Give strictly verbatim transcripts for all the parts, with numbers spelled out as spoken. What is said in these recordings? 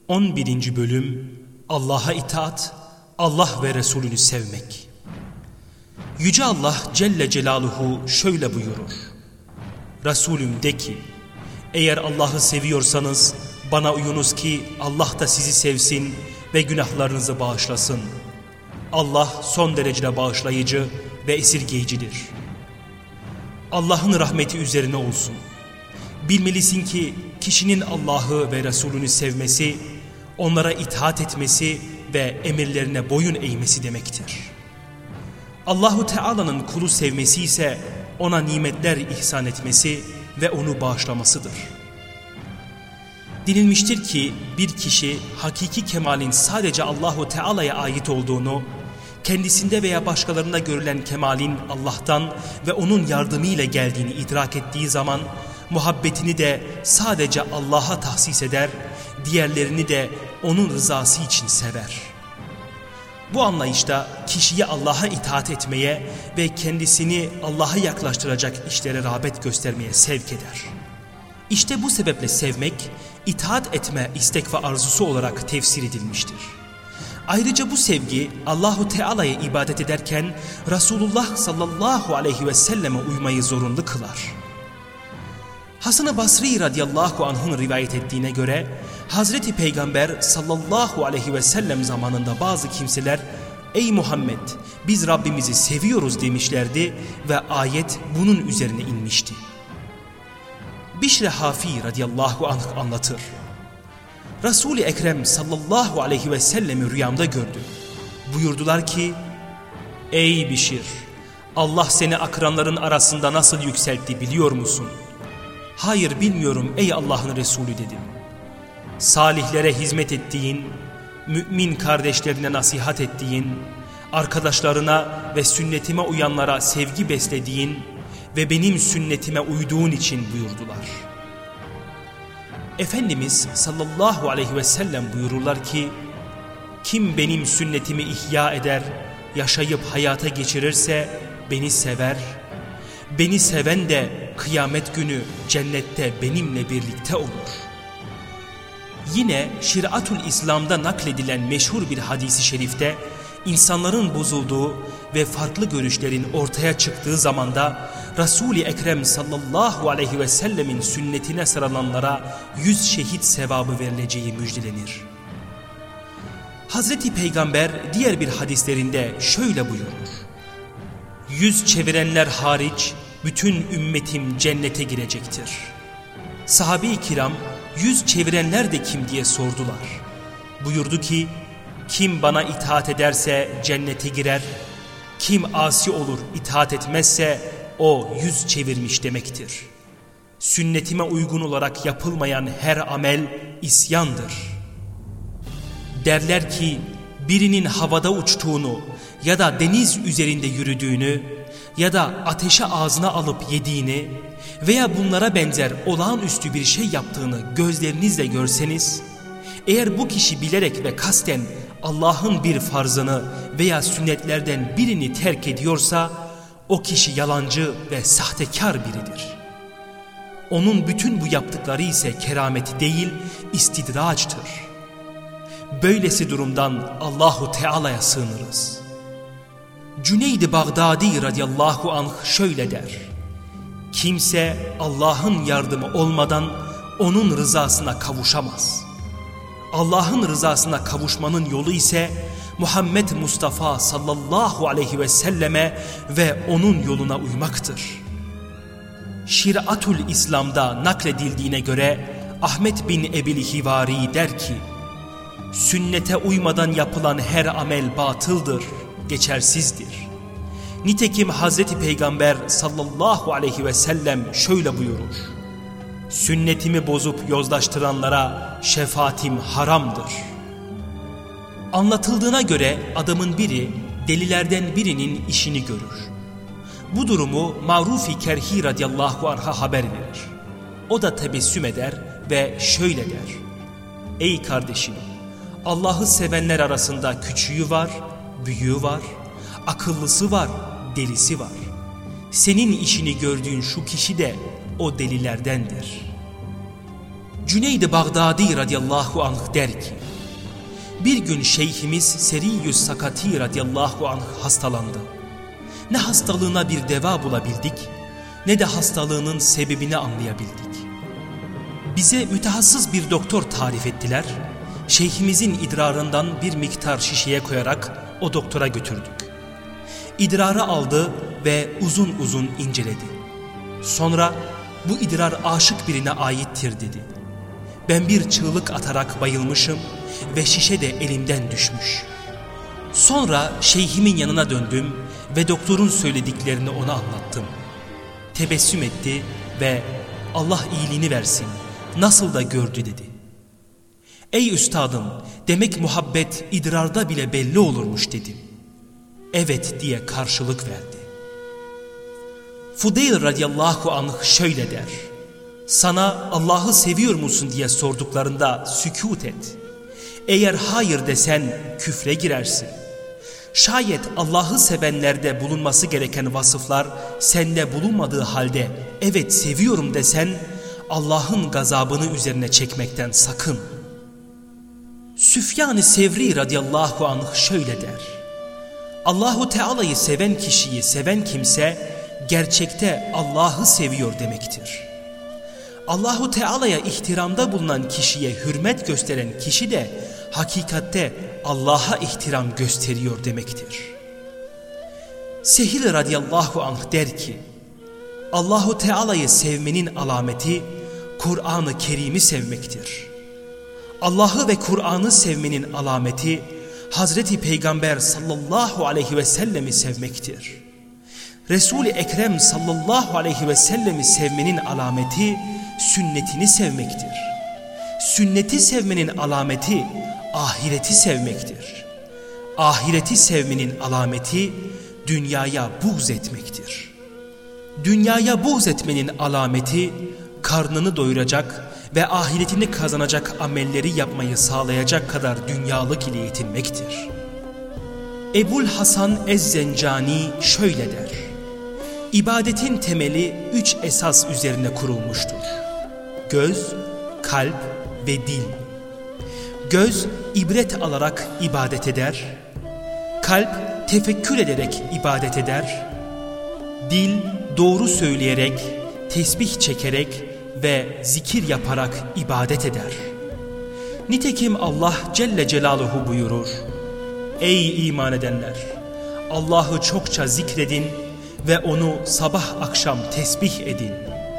on birinci Bölüm Allah'a itaat, Allah ve Resulünü sevmek. Yüce Allah Celle Celaluhu şöyle buyurur: Resulüm de ki, eğer Allah'ı seviyorsanız bana uyunuz ki Allah da sizi sevsin ve günahlarınızı bağışlasın. Allah son derece bağışlayıcı ve esirgeyicidir. Allah'ın rahmeti üzerine olsun. Bilmelisin ki kişinin Allah'ı ve Resulünü sevmesi, onlara itaat etmesi ve emirlerine boyun eğmesi demektir. Allahu Teala'nın kulu sevmesi ise ona nimetler ihsan etmesi ve onu bağışlamasıdır. Denilmiştir ki bir kişi hakiki kemalin sadece Allahu Teala'ya ait olduğunu, kendisinde veya başkalarında görülen kemalin Allah'tan ve onun yardımıyla geldiğini idrak ettiği zaman muhabbetini de sadece Allah'a tahsis eder, diğerlerini de onun rızası için sever. Bu anlayışta kişiyi Allah'a itaat etmeye ve kendisini Allah'a yaklaştıracak işlere rağbet göstermeye sevk eder. İşte bu sebeple sevmek, itaat etme istek ve arzusu olarak tefsir edilmiştir. Ayrıca bu sevgi Allahu Teala'ya ibadet ederken Resulullah sallallahu aleyhi ve selleme uymayı zorunlu kılar. Hasan-ı Basri radıyallahu anh'ın rivayet ettiğine göre Hazreti Peygamber sallallahu aleyhi ve sellem zamanında bazı kimseler "Ey Muhammed, biz Rabbimizi seviyoruz" demişlerdi ve ayet bunun üzerine inmişti. Bişr-i Hafi radıyallahu anh anlatır. Resul-i Ekrem sallallahu aleyhi ve sellemi rüyamda gördüm. Buyurdular ki, "Ey Bişir, Allah seni akranların arasında nasıl yükseltti biliyor musun?" "Hayır, bilmiyorum ey Allah'ın Resulü" dedim. "Salihlere hizmet ettiğin, mümin kardeşlerine nasihat ettiğin, arkadaşlarına ve sünnetime uyanlara sevgi beslediğin ve benim sünnetime uyduğun için" buyurdular. Efendimiz sallallahu aleyhi ve sellem buyururlar ki, "Kim benim sünnetimi ihya eder, yaşayıp hayata geçirirse beni sever, beni seven de kıyamet günü cennette benimle birlikte olur." Yine Şiratül İslam'da nakledilen meşhur bir hadisi şerifte insanların bozulduğu ve farklı görüşlerin ortaya çıktığı zamanda Resul-i Ekrem sallallahu aleyhi ve sellemin sünnetine sarılanlara yüz şehit sevabı verileceği müjdelenir. Hazreti Peygamber diğer bir hadislerinde şöyle buyurur: "Yüz çevirenler hariç bütün ümmetim cennete girecektir." Sahabe-i kiram yüz çevirenler de kim diye sordular. Buyurdu ki, "Kim bana itaat ederse cennete girer, kim asi olur itaat etmezse o yüz çevirmiş demektir. Sünnetime uygun olarak yapılmayan her amel isyandır." Derler ki birinin havada uçtuğunu ya da deniz üzerinde yürüdüğünü ya da ateşe ağzına alıp yediğini veya bunlara benzer olağanüstü bir şey yaptığını gözlerinizle görseniz, eğer bu kişi bilerek ve kasten Allah'ın bir farzını veya sünnetlerden birini terk ediyorsa o kişi yalancı ve sahtekar biridir. Onun bütün bu yaptıkları ise kerameti değil, istidraçtır. Böylesi durumdan Allahu Teala'ya sığınırız. Cüneyd-i Bağdadi radıyallahu anh şöyle der: "Kimse Allah'ın yardımı olmadan onun rızasına kavuşamaz. Allah'ın rızasına kavuşmanın yolu ise Muhammed Mustafa sallallahu aleyhi ve selleme ve onun yoluna uymaktır." Şiratül İslam'da nakledildiğine göre Ahmet bin Ebil Hivari der ki, "Sünnete uymadan yapılan her amel batıldır, geçersizdir. Nitekim Hazreti Peygamber sallallahu aleyhi ve sellem şöyle buyurur: Sünnetimi bozup yozlaştıranlara şefaatim haramdır." Anlatıldığına göre adamın biri delilerden birinin işini görür. Bu durumu Maruf-i Kerhi radıyallahu anh'a haber verir. O da tebessüm eder ve şöyle der: "Ey kardeşim, Allah'ı sevenler arasında küçüğü var, büyüğü var, akıllısı var, delisi var. Senin işini gördüğün şu kişi de o delilerdendir." Cüneyd-i Bağdadi radıyallahu anh der ki, bir gün şeyhimiz Seriyyus Sakati radıyallahu anh hastalandı. Ne hastalığına bir deva bulabildik, ne de hastalığının sebebini anlayabildik. Bize mütehassıs bir doktor tarif ettiler. Şeyhimizin idrarından bir miktar şişeye koyarak o doktora götürdük. İdrarı aldı ve uzun uzun inceledi. Sonra bu idrar aşık birine aittir dedi. Ben bir çığlık atarak bayılmışım ve şişe de elimden düşmüş. Sonra şeyhimin yanına döndüm ve doktorun söylediklerini ona anlattım. Tebessüm etti ve Allah iyiliğini versin, nasıl da gördü dedi. Ey üstadım, demek muhabbet idrarda bile belli olurmuş dedim. Evet diye karşılık verdi. Fudeyl radıyallahu anh şöyle der. Sana Allah'ı seviyor musun diye sorduklarında sükût et. Eğer hayır desen küfre girersin. Şayet Allah'ı sevenlerde bulunması gereken vasıflar sende bulunmadığı halde evet seviyorum desen Allah'ın gazabını üzerine çekmekten sakın. Süfyan-ı Sevri radıyallahu anh şöyle der. Allahu Teala'yı seven kişiyi seven kimse gerçekte Allah'ı seviyor demektir. Allahu Teala'ya ihtiramda bulunan kişiye hürmet gösteren kişi de hakikatte Allah'a ihtiram gösteriyor demektir. Sehil radıyallahu anh der ki, Allahu Teala'yı sevmenin alameti Kur'an-ı Kerim'i sevmektir. Allah'ı ve Kur'an'ı sevmenin alameti Hazreti Peygamber sallallahu aleyhi ve sellemi sevmektir. Resul-i Ekrem sallallahu aleyhi ve sellemi sevmenin alameti sünnetini sevmektir. Sünneti sevmenin alameti ahireti sevmektir. Ahireti sevmenin alameti dünyaya buğz etmektir. Dünyaya buğz etmenin alameti karnını doyuracak ve ahiretini kazanacak amelleri yapmayı sağlayacak kadar dünyalık ile yetinmektir. Ebul Hasan Ez-Zencani şöyle der. İbadetin temeli üç esas üzerine kurulmuştur. Göz, kalp ve dil. Göz ibret alarak ibadet eder. Kalp tefekkür ederek ibadet eder. Dil doğru söyleyerek, tesbih çekerek ve zikir yaparak ibadet eder. Nitekim Allah Celle Celaluhu buyurur. Ey iman edenler! Allah'ı çokça zikredin ve onu sabah akşam tesbih edin.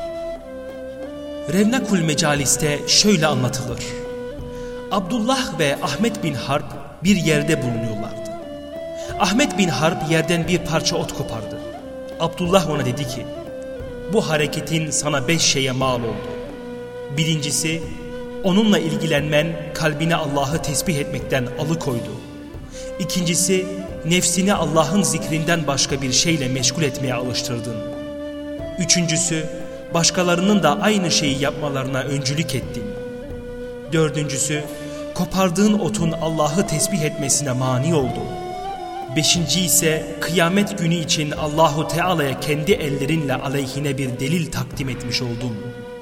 Revnakul Mecalis'te şöyle anlatılır. Abdullah ve Ahmet bin Harp bir yerde bulunuyorlardı. Ahmet bin Harp yerden bir parça ot kopardı. Abdullah ona dedi ki, bu hareketin sana beş şeye mal oldu. Birincisi, onunla ilgilenmen kalbine Allah'ı tesbih etmekten alıkoydu. İkincisi, nefsini Allah'ın zikrinden başka bir şeyle meşgul etmeye alıştırdın. Üçüncüsü, başkalarının da aynı şeyi yapmalarına öncülük ettin. Dördüncüsü, kopardığın otun Allah'ı tesbih etmesine mani oldu. Beşinci ise kıyamet günü için Allahu Teala'ya kendi ellerinle aleyhine bir delil takdim etmiş oldun.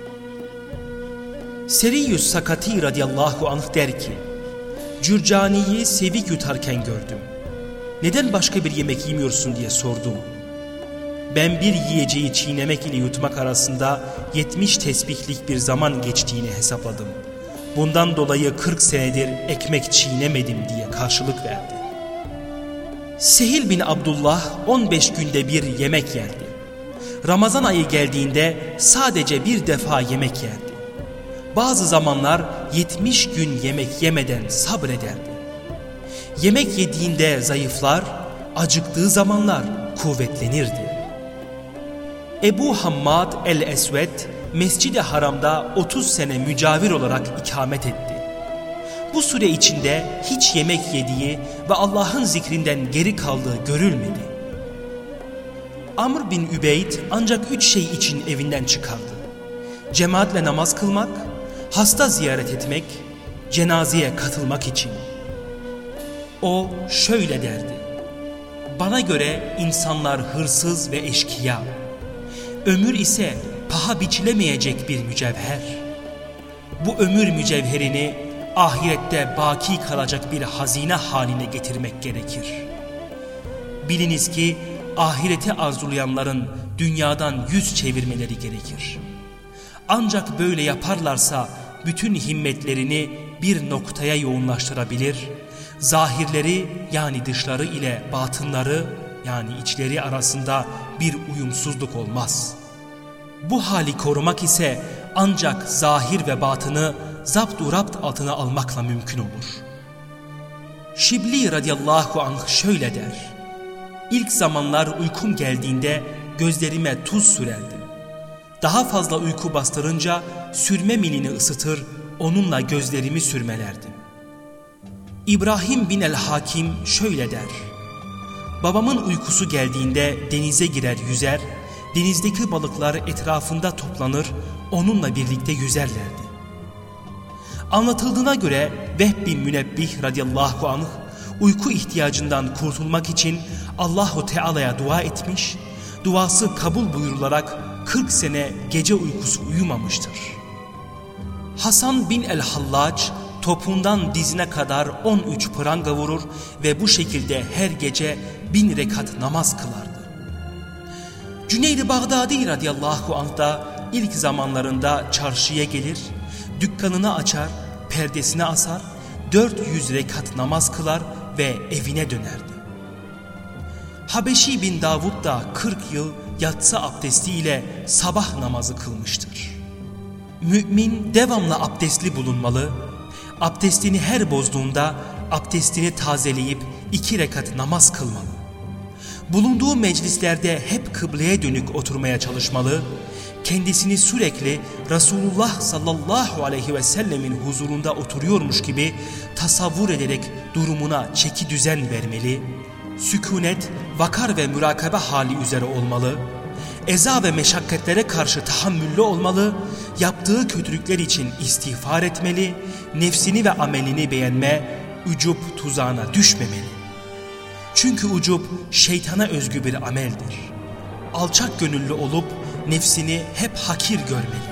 Seriyyus Sakati radıyallahu anh der ki, Cürcani'yi sevik yutarken gördüm. Neden başka bir yemek yemiyorsun diye sordum. Ben bir yiyeceği çiğnemek ile yutmak arasında yetmiş tesbihlik bir zaman geçtiğini hesapladım. Bundan dolayı kırk senedir ekmek çiğnemedim diye karşılık verdi. Sehil bin Abdullah on beş günde bir yemek yerdi. Ramazan ayı geldiğinde sadece bir defa yemek yerdi. Bazı zamanlar yetmiş gün yemek yemeden sabrederdi. Yemek yediğinde zayıflar, acıktığı zamanlar kuvvetlenirdi. Ebu Hammad el-Esved Mescid-i Haram'da otuz sene mücavir olarak ikamet etti. Bu süre içinde hiç yemek yediği ve Allah'ın zikrinden geri kaldığı görülmedi. Amr bin Übeyd ancak üç şey için evinden çıkardı. Cemaatle namaz kılmak, hasta ziyaret etmek, cenazeye katılmak için. O şöyle derdi. Bana göre insanlar hırsız ve eşkıya. Ömür ise paha biçilemeyecek bir mücevher. bu ömür mücevherini ahirette baki kalacak bir hazine haline getirmek gerekir. Biliniz ki ahireti arzulayanların dünyadan yüz çevirmeleri gerekir. Ancak böyle yaparlarsa bütün himmetlerini bir noktaya yoğunlaştırabilir, zahirleri yani dışları ile batınları yani içleri arasında bir uyumsuzluk olmaz. Bu hali korumak ise ancak zahir ve batını zapt-ı-rapt altına almakla mümkün olur. Şibli radıyallahu anh şöyle der: İlk zamanlar uykum geldiğinde gözlerime tuz sürerdim. Daha fazla uyku bastırınca sürme milini ısıtır, onunla gözlerimi sürmelerdim. İbrahim bin el-Hakim şöyle der: Babamın uykusu geldiğinde denize girer yüzer, denizdeki balıklar etrafında toplanır, onunla birlikte yüzerlerdi. Anlatıldığına göre Vehb bin Münebbih radıyallahu anh uyku ihtiyacından kurtulmak için Allahu Teala'ya dua etmiş, duası kabul buyurularak kırk sene gece uykusu uyumamıştır. Hasan bin el-Hallac topuğundan dizine kadar on üç pranga vurur ve bu şekilde her gece bin rekat namaz kılardı. Cüneyd-i Bağdadi radıyallahu anh da ilk zamanlarında çarşıya gelir, dükkanını açar, perdesine asar, dört yüz rekat namaz kılar ve evine dönerdi. Habeşi bin Davud da kırk yıl yatsı abdestiyle sabah namazı kılmıştır. Mümin devamlı abdestli bulunmalı, abdestini her bozduğunda abdestini tazeleyip iki rekat namaz kılmalı. Bulunduğu meclislerde hep kıbleye dönük oturmaya çalışmalı, kendisini sürekli Resulullah sallallahu aleyhi ve sellemin huzurunda oturuyormuş gibi tasavvur ederek durumuna çeki düzen vermeli, sükunet, vakar ve mürakabe hali üzere olmalı, eza ve meşakkatlere karşı tahammüllü olmalı, yaptığı kötülükler için istiğfar etmeli, nefsini ve amelini beğenme, ucub tuzağına düşmemeli. Çünkü ucub şeytana özgü bir ameldir. Alçak gönüllü olup nefsini hep hakir görmeli.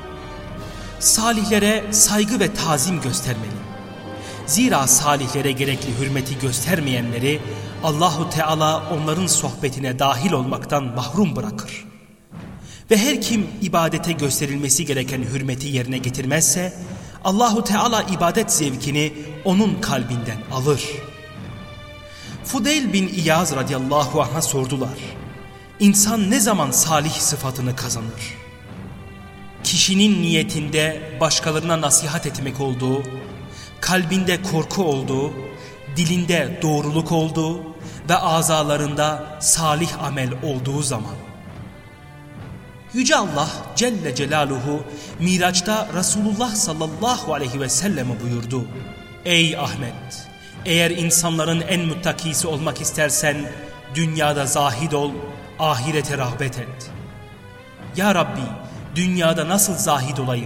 Salihlere saygı ve tazim göstermeli. Zira salihlere gerekli hürmeti göstermeyenleri Allahu Teala onların sohbetine dahil olmaktan mahrum bırakır. Ve her kim ibadete gösterilmesi gereken hürmeti yerine getirmezse Allahu Teala ibadet zevkini onun kalbinden alır. Fudeyl bin İyaz radıyallahu anh'a sordular: İnsan ne zaman salih sıfatını kazanır? Kişinin niyetinde başkalarına nasihat etmek olduğu, kalbinde korku olduğu, dilinde doğruluk olduğu ve azalarında salih amel olduğu zaman. Yüce Allah Celle Celaluhu Miraç'ta Resulullah sallallahu aleyhi ve selleme buyurdu: Ey Ahmet! Eğer insanların en muttakisi olmak istersen dünyada zahid ol, ahirete rağbet et. Ya Rabbi, dünyada nasıl zahid olayım?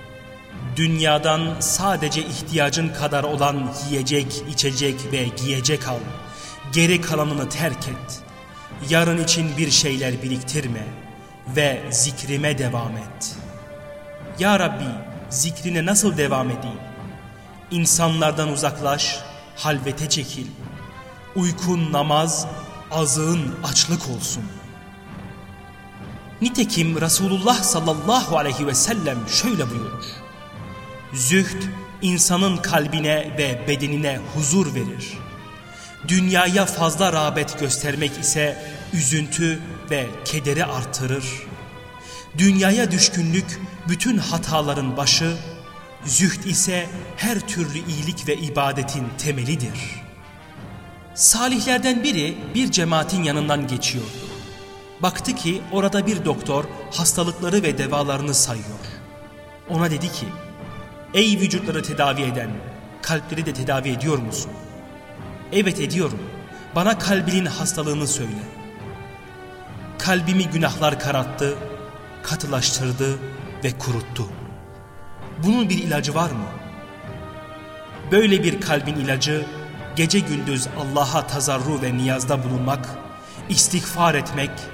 Dünyadan sadece ihtiyacın kadar olan yiyecek, içecek ve giyecek al. Geri kalanını terk et. Yarın için bir şeyler biriktirme ve zikrime devam et. Ya Rabbi, zikrine nasıl devam edeyim? İnsanlardan uzaklaş, halvete çekil. Uykun namaz, azığın açlık olsun. Nitekim Resulullah sallallahu aleyhi ve sellem şöyle buyurur: Zühd insanın kalbine ve bedenine huzur verir. Dünyaya fazla rağbet göstermek ise üzüntü ve kederi artırır. Dünyaya düşkünlük bütün hataların başı, zühd ise her türlü iyilik ve ibadetin temelidir. Salihlerden biri bir cemaatin yanından geçiyordu. Baktı ki orada bir doktor hastalıkları ve devalarını sayıyor. Ona dedi ki: Ey vücutları tedavi eden, kalpleri de tedavi ediyor musun? Evet, ediyorum. Bana kalbinin hastalığını söyle. Kalbimi günahlar kararttı, katılaştırdı ve kuruttu. Bunun bir ilacı var mı? Böyle bir kalbin ilacı gece gündüz Allah'a tazarru ve niyazda bulunmak, istiğfar etmek,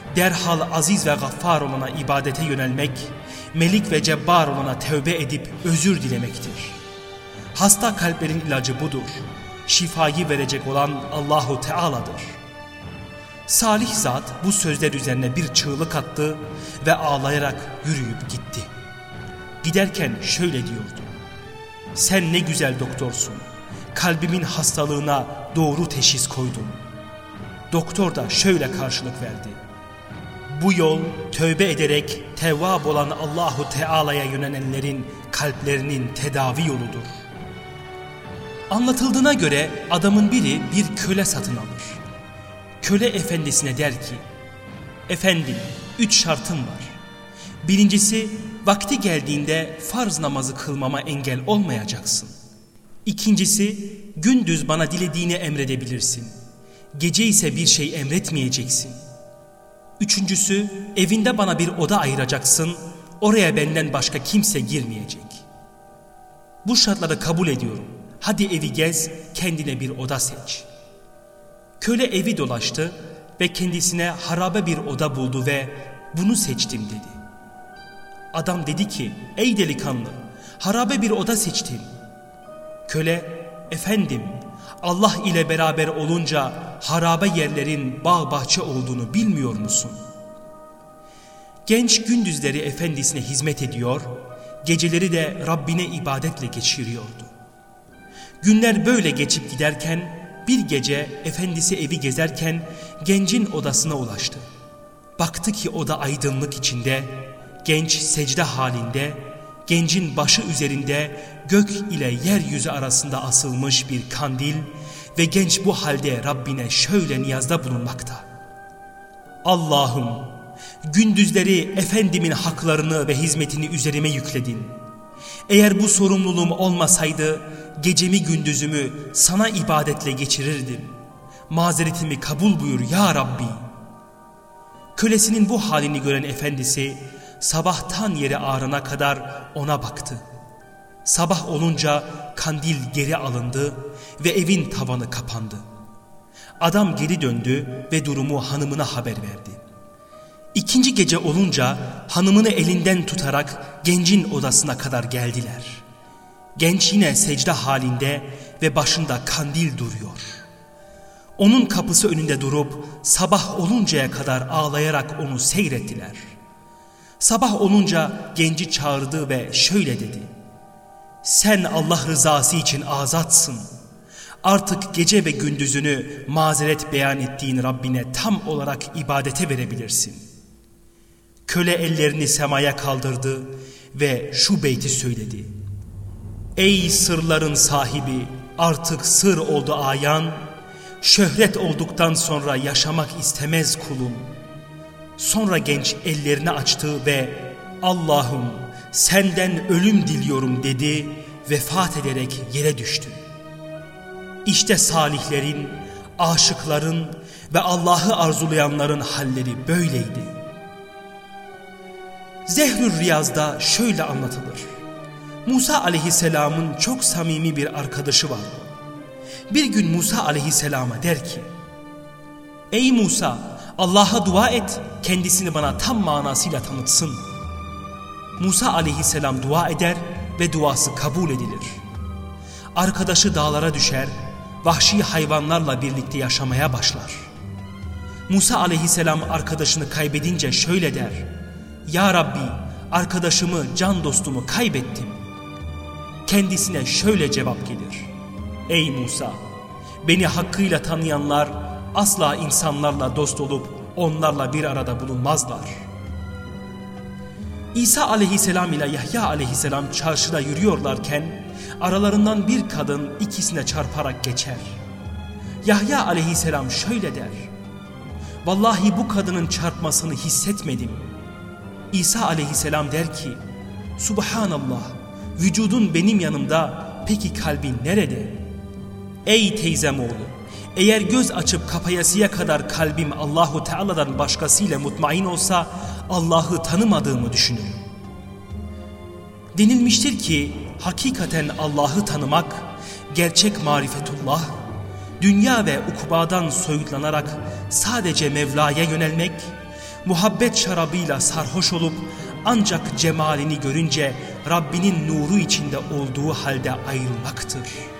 Derhal aziz ve gaffar olana ibadete yönelmek, melik ve cebbar olana tevbe edip özür dilemektir. Hasta kalplerin ilacı budur. Şifayı verecek olan Allahu Teala'dır. Salih zat bu sözler üzerine bir çığlık attı ve ağlayarak yürüyüp gitti. Giderken şöyle diyordu: sen ne güzel doktorsun, kalbimin hastalığına doğru teşhis koydun. Doktor da şöyle karşılık verdi: bu yol tövbe ederek tevvab olan Allahu Teala'ya yönelenlerin kalplerinin tedavi yoludur. Anlatıldığına göre adamın biri bir köle satın alır. Köle efendisine der ki: efendim, üç şartım var. Birincisi, vakti geldiğinde farz namazı kılmama engel olmayacaksın. İkincisi, gündüz bana dilediğini emredebilirsin. Gece ise bir şey emretmeyeceksin. Üçüncüsü, evinde bana bir oda ayıracaksın. Oraya benden başka kimse girmeyecek. Bu şartları kabul ediyorum. Hadi evi gez, kendine bir oda seç. Köle evi dolaştı ve kendisine harabe bir oda buldu ve bunu seçtim dedi. Adam dedi ki: ey delikanlı, harabe bir oda seçtim. Köle: efendim, Allah ile beraber olunca harabe yerlerin bağ bahçe olduğunu bilmiyor musun? Genç gündüzleri efendisine hizmet ediyor, geceleri de Rabbine ibadetle geçiriyordu. Günler böyle geçip giderken bir gece efendisi evi gezerken gencin odasına ulaştı. Baktı ki oda aydınlık içinde, genç secde halinde, gencin başı üzerinde gök ile yeryüzü arasında asılmış bir kandil ve genç bu halde Rabbine şöyle niyazda bulunmakta: Allah'ım, gündüzleri efendimin haklarını ve hizmetini üzerime yükledin. Eğer bu sorumluluğum olmasaydı gecemi gündüzümü sana ibadetle geçirirdim. Mazeretimi kabul buyur ya Rabbi. Kölesinin bu halini gören efendisi sabahtan yeri ağrına kadar ona baktı. Sabah olunca kandil geri alındı ve evin tavanı kapandı. Adam geri döndü ve durumu hanımına haber verdi. İkinci gece olunca hanımını elinden tutarak gencin odasına kadar geldiler. Genç yine secde halinde ve başında kandil duruyor. Onun kapısı önünde durup sabah oluncaya kadar ağlayarak onu seyrettiler. Sabah olunca genci çağırdı ve şöyle dedi: sen Allah rızası için azatsın. Artık gece ve gündüzünü mazeret beyan ettiğin Rabbine tam olarak ibadete verebilirsin. Köle ellerini semaya kaldırdı ve şu beyti söyledi: ey sırların sahibi, artık sır oldu ayan, şöhret olduktan sonra yaşamak istemez kulum. Sonra genç ellerini açtı ve Allah'ım senden ölüm diliyorum dedi, vefat ederek yere düştü. İşte salihlerin, aşıkların ve Allah'ı arzulayanların halleri böyleydi. Zehrür Riyaz'da şöyle anlatılır: Musa aleyhisselamın çok samimi bir arkadaşı vardı. Bir gün Musa aleyhisselama der ki: ey Musa, Allah'a dua et, kendisini bana tam manasıyla tanıtsın. Musa aleyhisselam dua eder ve duası kabul edilir. Arkadaşı dağlara düşer, vahşi hayvanlarla birlikte yaşamaya başlar. Musa aleyhisselam arkadaşını kaybedince şöyle der: ya Rabbi, arkadaşımı, can dostumu kaybettim. Kendisine şöyle cevap gelir: ey Musa, beni hakkıyla tanıyanlar asla insanlarla dost olup onlarla bir arada bulunmazlar. İsa aleyhisselam ile Yahya aleyhisselam çarşıda yürüyorlarken aralarından bir kadın ikisine çarparak geçer. Yahya aleyhisselam şöyle der: vallahi bu kadının çarpmasını hissetmedim. İsa aleyhisselam der ki: Subhanallah, vücudun benim yanımda, peki kalbin nerede? Ey teyzem oğlu, eğer göz açıp kapayasıya kadar kalbim Allahu Teala'dan başkasıyla mutmain olsa Allah'ı tanımadığımı düşünürüm. Denilmiştir ki hakikaten Allah'ı tanımak, gerçek marifetullah, dünya ve ukubadan soyutlanarak sadece Mevla'ya yönelmek, muhabbet şarabıyla sarhoş olup ancak cemalini görünce Rabbinin nuru içinde olduğu halde ayrılmaktır.